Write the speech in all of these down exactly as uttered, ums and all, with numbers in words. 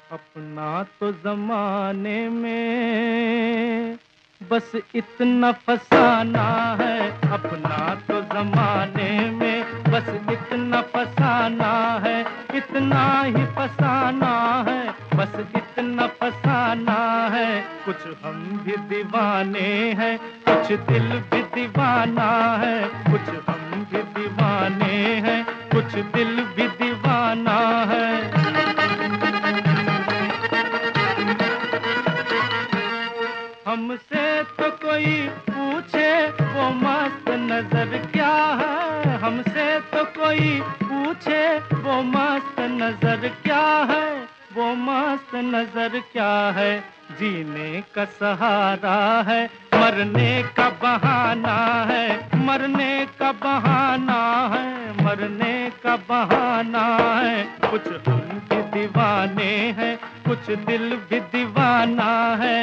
अपना तो जमाने में बस इतना फसाना है, अपना तो जमाने में बस इतना फसाना है, इतना ही फसाना है, बस इतना फसाना है। कुछ हम भी दीवाने हैं, कुछ दिल भी दीवाना है, कुछ हम भी दीवाने हैं, कुछ दिल भी दीवाना है। हमसे तो कोई पूछे वो मस्त नजर क्या है, हमसे तो कोई पूछे वो मस्त नजर क्या है, वो मस्त नजर क्या है। जीने का सहारा है, मरने का बहाना है, मरने का बहाना है, मरने का बहाना है। कुछ हम भी दीवाने हैं, कुछ दिल भी दीवाना है।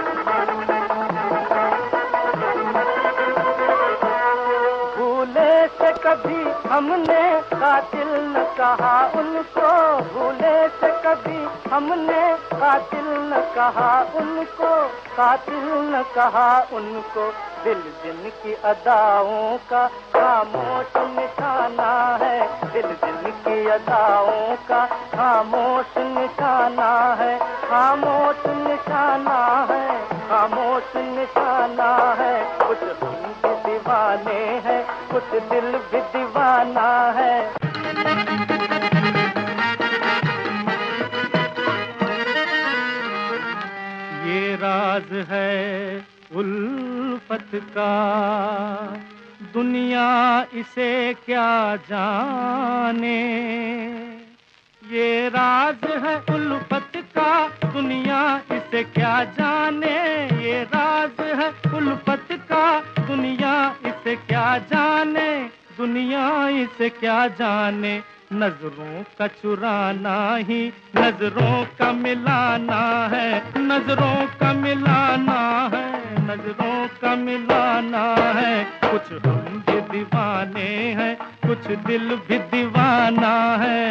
भूले से कभी हमने कातिल न कहा उनको, भूले से कभी हमने कातिल न कहा उनको, कातिल न कहा उनको। दिल जिनकी अदाओं का खामोश निशाना है, दिल जिनकी अदाओं का खामोश निशाना है, खामोश निशाना है, खामोश निशाना है। कुछ हम भी दीवाने हैं, कुछ दिल भी दीवाना है। ये राज है उल्फत का, दुनिया इसे क्या जाने। ये राज है उल्फत का, दुनिया इसे क्या जाने। ये राज है उल्फत का, दुनिया इसे क्या जाने, दुनिया इसे क्या जाने। नजरों का चुराना ही नजरों का मिलाना है, नजरों का मिलाना है, नजरों का मिलाना है। कुछ हम भी दीवाने हैं, कुछ दिल भी दीवाना है।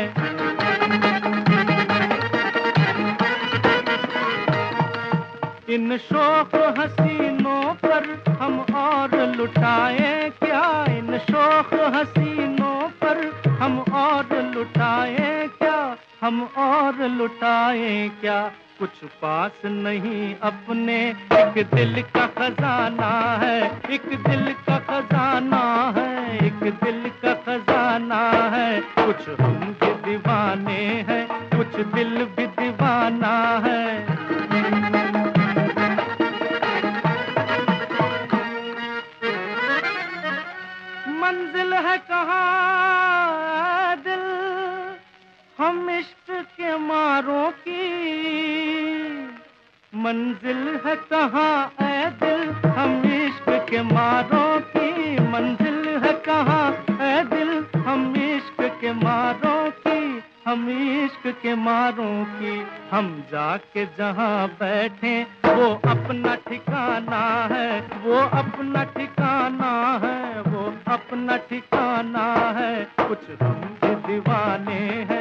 इन शौक हसीनों पर हम और लुटाए क्या, इन शौक हसीनों पर हम और लुटाए क्या, हम और लुटाए क्या। कुछ पास नहीं अपने, एक दिल का खजाना है, एक दिल का खजाना है, एक दिल का खजाना है। कुछ हम भी दीवाने हैं, कुछ दिल भी दीवाना है। मंजिल है कहाँ दिल हम इश्क के मारों की, मंजिल है कहाँ ऐ दिल हम इश्क के मारों की, मंजिल है कहाँ ऐ दिल हम इश्क के मारों की, हम इश्क के मारों की। हम जाके जहाँ बैठे वो अपना ठिकाना है, वो अपना ठिकाना है, वो अपना ठिकाना है। कुछ हम भी दीवाने हैं,